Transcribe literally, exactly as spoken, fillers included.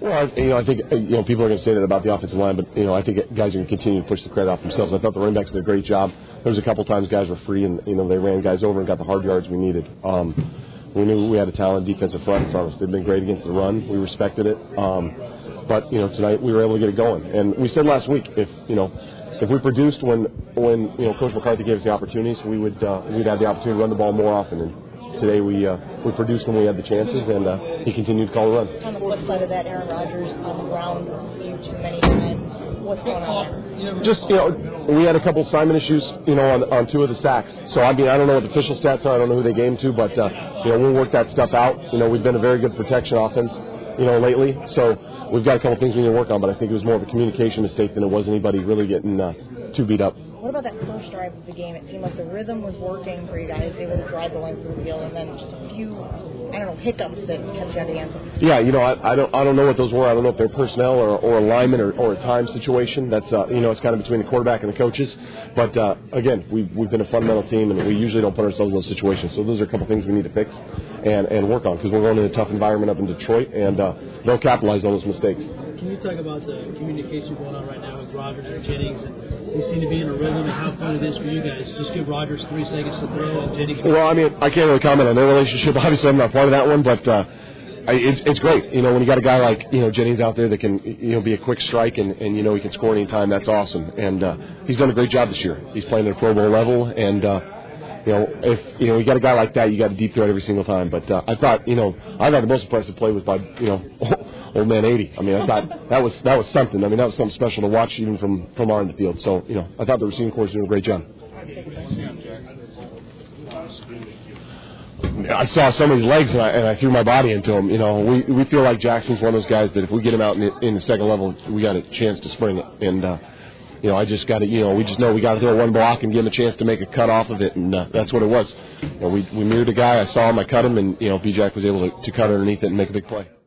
Well, you know, I think you know people are going to say that about the offensive line, but you know, I think guys are going to continue to push the credit off themselves. I thought the running backs did a great job. There was a couple times guys were free, and you know they ran guys over and got the hard yards we needed. Um, we knew we had a talented defensive front in front of us. They've been great against the run. We respected it, um, but you know tonight we were able to get it going. And we said last week, if you know, if we produced when when you know Coach McCarthy gave us the opportunities, we would uh, we'd have the opportunity to run the ball more often. And today we uh, we produced when we had the chances, and uh, he continued to call the run. On the flip side of that, Aaron Rodgers on the ground a few too many times. What's going on? Just, you know, we had a couple assignment issues, you know, on, on two of the sacks. So, I mean, I don't know what the official stats are. I don't know who they gave them to, but, uh, you know, we'll work that stuff out. You know, we've been a very good protection offense, you know, lately. So we've got a couple things we need to work on, but I think it was more of a communication mistake than it was anybody really getting uh, too beat up. What about that first drive of the game? It seemed like the rhythm was working for you guys, able to drive the length of the field, and then just a few, I don't know, hiccups that kept you out of the answer. Yeah, you know, I, I don't, I don't know what those were. I don't know if they're personnel or, or alignment or, or a time situation. That's, uh, you know, it's kind of between the quarterback and the coaches. But uh, again, we've we've been a fundamental team, and we usually don't put ourselves in those situations. So those are a couple things we need to fix and and work on because we're going in a tough environment up in Detroit, and uh, they'll capitalize on those mistakes. Can you talk about the communication going on right now with Rodgers and Jennings? And they seem to be in a rhythm, and how fun it is for you guys. Just give Rodgers three seconds to throw, and Jennings. Well, I mean, I can't really comment on their relationship. Obviously, I'm not part of that one, but uh, I, it's it's great. You know, when you got a guy like you know Jennings out there that can you know be a quick strike and, and you know he can score any time. That's awesome, and uh, he's done a great job this year. He's playing at a Pro Bowl level, and. Uh, You know, if you know you got a guy like that, you got a deep threat every single time. But uh, I thought, you know, I thought the most impressive play was by, you know, old man eighty. I mean, I thought that was that was something. I mean, that was something special to watch even from from our end of the field. So, you know, I thought the receiving corps was doing a great job. I saw somebody's legs and I, and I threw my body into him. You know, we we feel like Jackson's one of those guys that if we get him out in the, in the second level, we got a chance to spring it. And uh, you know, I just got to, you know, we just know we got to throw one block and give him a chance to make a cut off of it, and uh, that's what it was. You know, we we mirrored a guy. I saw him, I cut him, and you know, B-Jack was able to, to cut underneath it and make a big play.